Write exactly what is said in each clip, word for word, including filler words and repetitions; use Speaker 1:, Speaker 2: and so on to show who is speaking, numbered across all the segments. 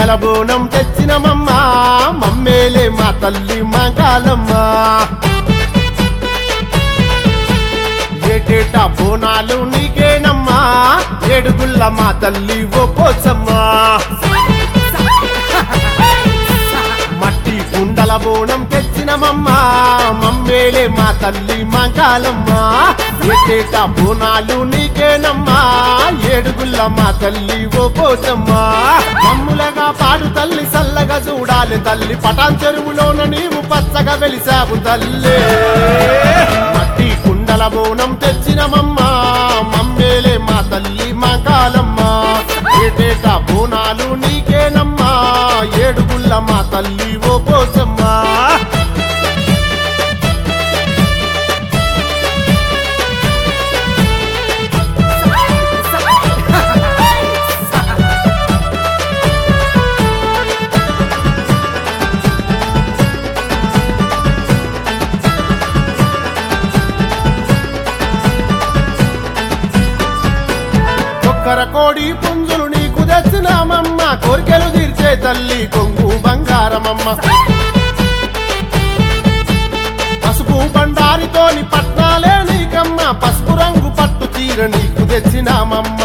Speaker 1: కుండల బోనం తెచ్చినమమ్మ మమ్మేలే మా తల్లి మంగళమ్మ ఏటేటా బోనాలు నీకేనమ్మా ఏడుగుల్ల మా తల్లి ఓ పోచమ్మా మట్టి కుండల బోనం తెచ్చినమమ్మ మమ్మేలే మా తల్లి మంగళమ్మ ఏటేటా బోనాలు నీకేనమ్మా ఏడుగుల్ల మా తల్లి ఓ పోచమ్మా మమ్ములగా పాడు తల్లి సల్లగా చూడాలి తల్లి పటాన్ చెరువులోన నీవు పచ్చగా వెలిసావు తల్లి మట్టి కుండల బోనం తెచ్చినమమ్మ మమ్మేలే మా తల్లి మంగళమ్మ ఏటేటా బోనాలు నీకేనమ్మా ఏడుగుల్ల మా తల్లి ఓ పోచమ్మా కోడి పుంజులు నీకు తెచ్చినామమ్మ కోరికలు తీర్చే తల్లి కొంగు బంగారమమ్మ పసుపు బండారితోని పట్నాలే నీకమ్మ పసుపు రంగు పట్టు చీర నీకు తెచ్చినామమ్మ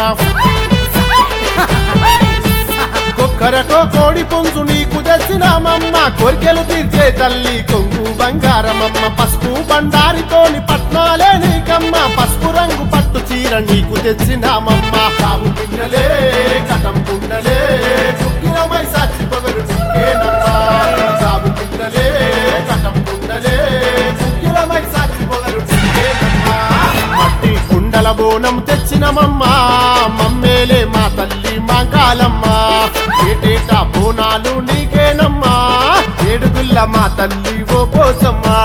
Speaker 1: కొక్కరకో కోడి పుంజు నీకు తెచ్చినామమ్మ కోరికలు తీర్చే తల్లి కొంగు బంగారమమ్మ పసుపు బండారితోని పట్నాలే నీకమ్మ పసుపు రంగు పట్టు చీర నీకు తెచ్చినామమ్మ సాగు కుండలే కటం కుండలే చుక్కినమై సాక్షి పొగరు నీకేనమ్మా సాగు కుండలే కటం కుండలే చుక్కినమై సాక్షి పొగరు నీకేనమ్మా మట్టి కుండల బోనం తెచ్చినమమ్మ మమ్మేలే మా తల్లి మంగళమ్మ ఏటేటా బోనాలు నీకేనమ్మా ఏడుగుల్ల మా తల్లి ఓ పోచమ్మా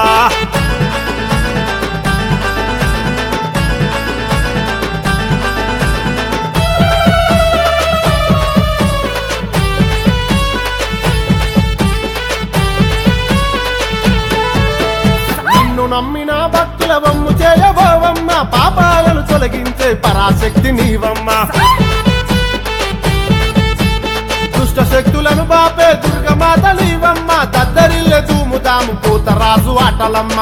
Speaker 1: నమ్మిన భక్తుల వమ్ము చేయబోవమ్మ పాపాలను తొలగించే పరాశక్తి నీవమ్మ దుష్ట శక్తులను బాపే దుర్గమాత నీవమ్మ దద్దరిల్లె దూముదాము పోతరాజు ఆటలమ్మ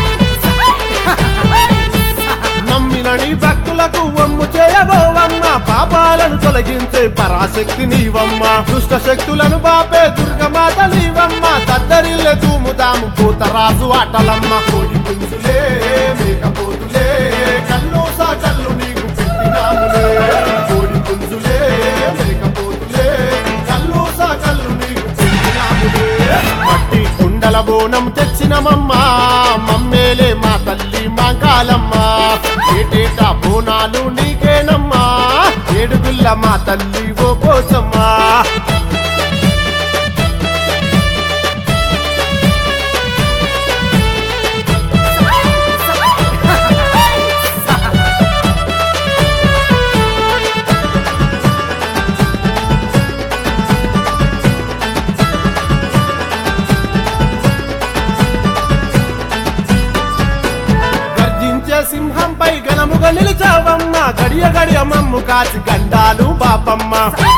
Speaker 1: నమ్మిన నీ భక్తులకు వమ్ము చేయబోవమ్మ పాపాలను తొలగించే పరాశక్తి నీవమ్మ దుష్ట శక్తులను బాపే దుర్గమాత నీవమ్మ దద్దరిల్లె దూముదాము పోతరాజు ఆటలమ్మ కోడి పుంజులే మేకపోతులే కల్లు సా కల్లు నీకు పెట్టినాములే కోడి పుంజులే మేకపోతులే కల్లు సా కల్లు నీకు పెట్టినాములే మట్టి కుండల బోనం తెచ్చినమమ్మ మమ్మేలే మా తల్లి మంగళమ్మ ఏటేటా బోనాలు నీకేనమ్మా ఏడుగుల్ల మా తల్లి ఓ పోచమ్మా సింహంపై గణముగా నిలిచావమ్మ గడియ గడియ మమ్ము కాచి గండాలు బాపమ్మ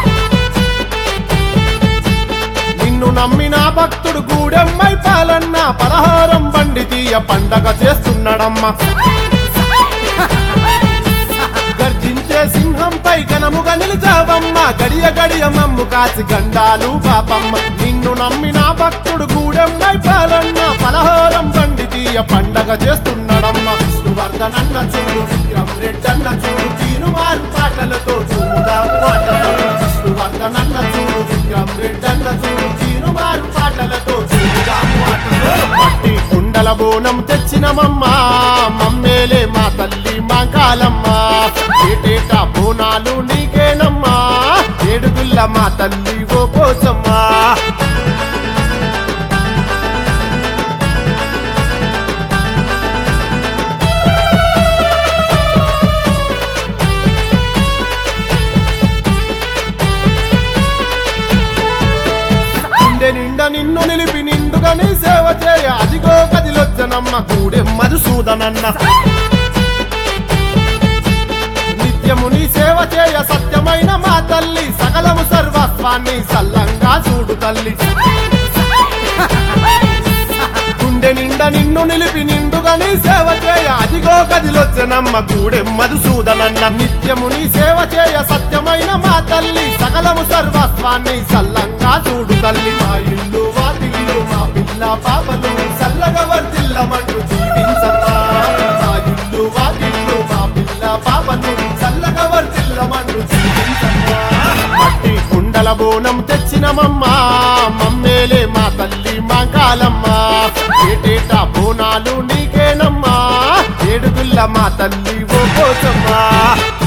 Speaker 1: నిన్ను నమ్మిన భక్తుడు గూడెమ్మై పాలన్న పలహారం బండి తీయ పండగ చేస్తున్నాడమ్మ గర్జించే సింహంపై గణముగా నిలిచావమ్మ గడియ గడియ మమ్ము కాచి గండాలు బాపమ్మ నిన్ను నమ్మిన భక్తుడు గూడెమ్మై పాలన్న పలహారం బండి తీయ పండగ చేస్తున్నాడమ్మ వర్ధనన్న చూడు విక్రమ్ రెడ్డన్న చూడు తీరుమారు పాటలతో చూద్దాం వర్ధనన్న చూడు విక్రమ్ రెడ్డన్న చూడు తీరుమారు పాటలతో చూద్దాం మట్టి కుండల బోనం తెచ్చినమమ్మ మమ్మేలే మా తల్లి మంగళమ్మ ఏటేటా బోనాలు నీకేనమ్మా ఏడుగుల్ల మా తల్లి ఓ పోచమ్మా నిండా నిన్ను నిలిపి నిండుగా నీ సేవ చేయ అదిగో కదిలొచ్చనమ్మ కూడే మధుసూదనన్న నిత్యము నీ సేవ చేయ సత్యమైన మా తల్లి సకలము సర్వస్వాన్ని సల్లంగా సల్లంగా చూడు తల్లి గుండె నిండా నిన్ను నిలిపి నిండుగా నీ సేవ చేయ అదిగో కదిలొచ్చనమ్మ గూడెం మధుసూదనన్న నిత్యము నీ సేవ చేయ సత్యమైన మా తల్లి సకలము సర్వస్వాన్ని సల్లంగా చూడు తల్లి మా ఇల్లు వాకిళ్ళు మా పిల్ల పాపలు సల్లగా వర్తిల్లమంటూ జీవించమ్మా మా ఇల్లు వాకిళ్ళు మా పిల్ల పాపలు సల్లగా వర్తిల్లమంటూ జీవించమ్మా మట్టి కుండల బోనం తెచ్చినమమ్మా మమ్మేలే మా తల్లి మా కాలమ్మా ఏటేటా బోనాలు నీకేనమ్మా ఏడుగుల్ల మా తల్లి ఓ పోచమ్మా